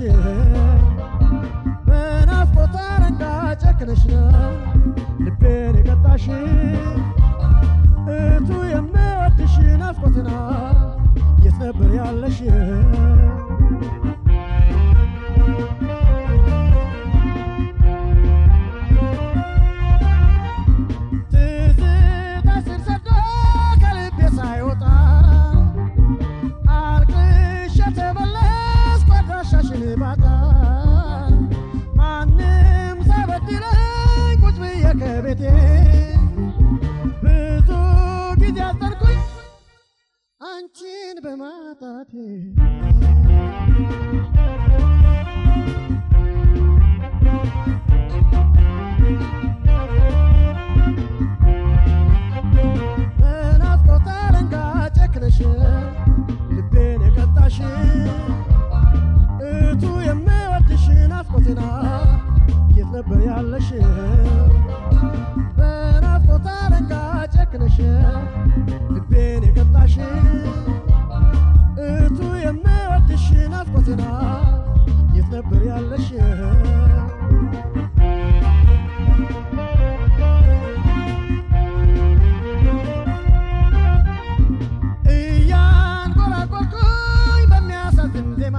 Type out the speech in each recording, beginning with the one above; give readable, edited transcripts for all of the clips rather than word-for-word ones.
በናፍቆት አረንጋ ጨክነሽ ልቤን የቀጣሽ እቱ የምወድሽ ናፍቆትና የት ነበር ያለሽ ትዝታ ስር ሰዶ ከልቤ ሳይወጣ አልቅሼ ተመለስኩ አድራሻሽን ባጣ ማንም ሳይበድለኝ ቁጭ ብዬ ከቤቴ ብዙ ጊዜ አዘንኩኝ አንቺን በማጣቴ በናፍቆት አረንጋ ጨክነሽ ልቤን የቀጣሽ እቱ የምወድሽ ናፍቆቴና የት ነበር ያለሽ በናፍቆት አረንጋ ጨክነሽ ልቤን የቀጣሽ እቱ የምወድሽ ናፍቆቴና የት ነበር ያለሽ እያንጎራጎርኩኝ በሚያሳዝን ዜማ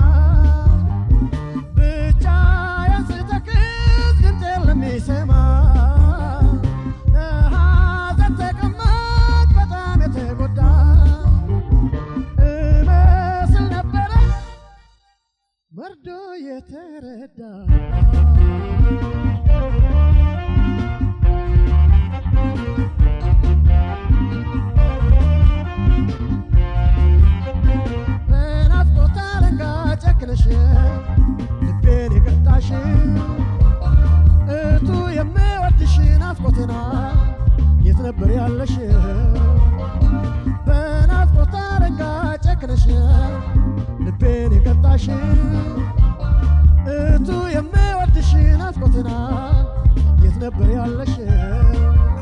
ብቻዬን ስተክዝ ድምፄን ለሚሰማ ሐዘን ተቀማጭ በጣም የተጎዳ እመስል ነበረ መርዶ የተረዳ በናፍቆት አረንጋ ጨክነሽ ልቤን የቀጣሽ እቱ የምወድሽ ናፍቆቴና የት ነበር ያለሽ በናፍቆት አረንጋ ጨክነሽ ልቤን የቀጣሽ እቱ የምወድሽ ናፍቆቴና የት ነበር ያለሽ